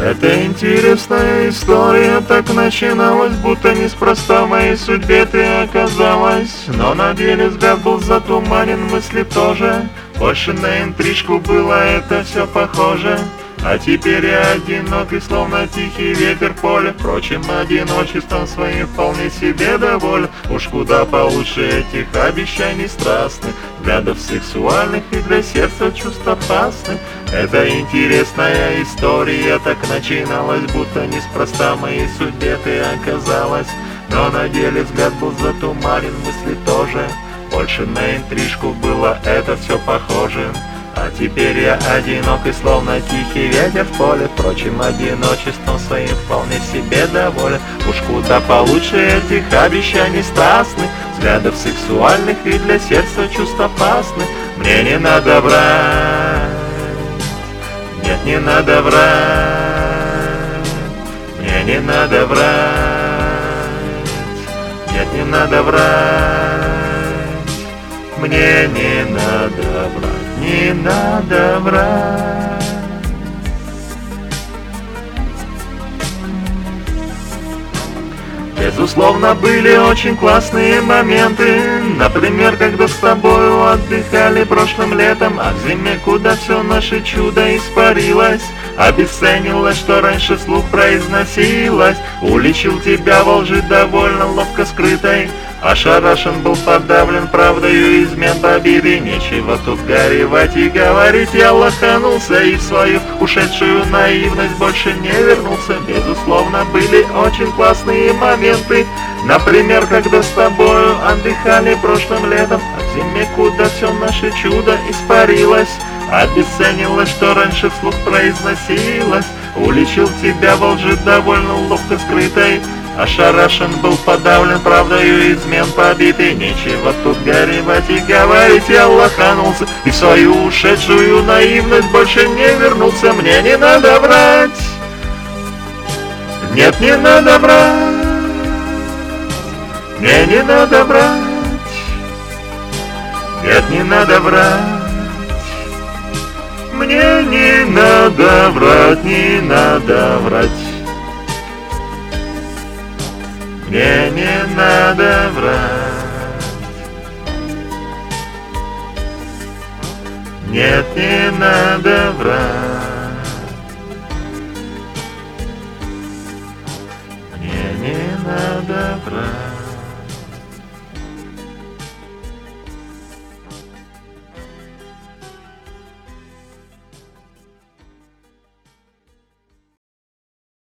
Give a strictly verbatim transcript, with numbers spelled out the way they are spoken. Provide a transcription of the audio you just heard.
Это интересная история, так начиналась, будто неспроста в моей судьбе ты оказалась. Но на деле взгляд был затуманен, мысли тоже, больше на интрижку было это все похоже. А теперь я одинокий, словно тихий ветер в поле. Впрочем, одиночеством своим вполне себе доволен. Уж куда получше этих обещаний страстных, взглядов сексуальных и для сердца чувств опасных. Это интересная история, так начиналась, будто неспроста в моей судьбе ты оказалась. Но на деле взгляд был затуманен, мысли тоже, больше на интрижку было это все похоже. А теперь я одинок и словно тихий ветер в поле. Впрочем, одиночеством своим вполне себе доволен. Уж куда получше этих обещаний страстных, взглядов сексуальных и для сердца чувств опасных. Мне не надо врать, нет, не надо врать, мне не надо врать, нет, не надо врать, мне не надо врать. Не надо врать. Безусловно, были очень классные моменты. Например, когда с тобою отдыхали прошлым летом, а в зиме, куда все наше чудо испарилось, обесценилось, что раньше вслух произносилось. Уличил тебя во лжи довольно ловко скрытой, ошарашен был, подавлен правдою измен победы. Нечего тут горевать и говорить, я лоханулся и в свою ушедшую наивность больше не вернулся. Безусловно, были очень классные моменты. Например, когда с тобою отдыхали прошлым летом, а в зиме, куда все наше чудо испарилось, обесценилось, что раньше вслух произносилось. Уличил тебя во лжи довольно ловко скрытой, ошарашен был, подавлен правдою измен побитый. Нечего тут горевать и говорить, я лоханулся и в свою ушедшую наивность больше не вернулся. Мне не надо врать, нет, не надо врать, мне не надо врать, нет, не надо врать, мне не надо врать, не надо врать. Мне не надо врать, нет, не надо врать, мне не надо врать.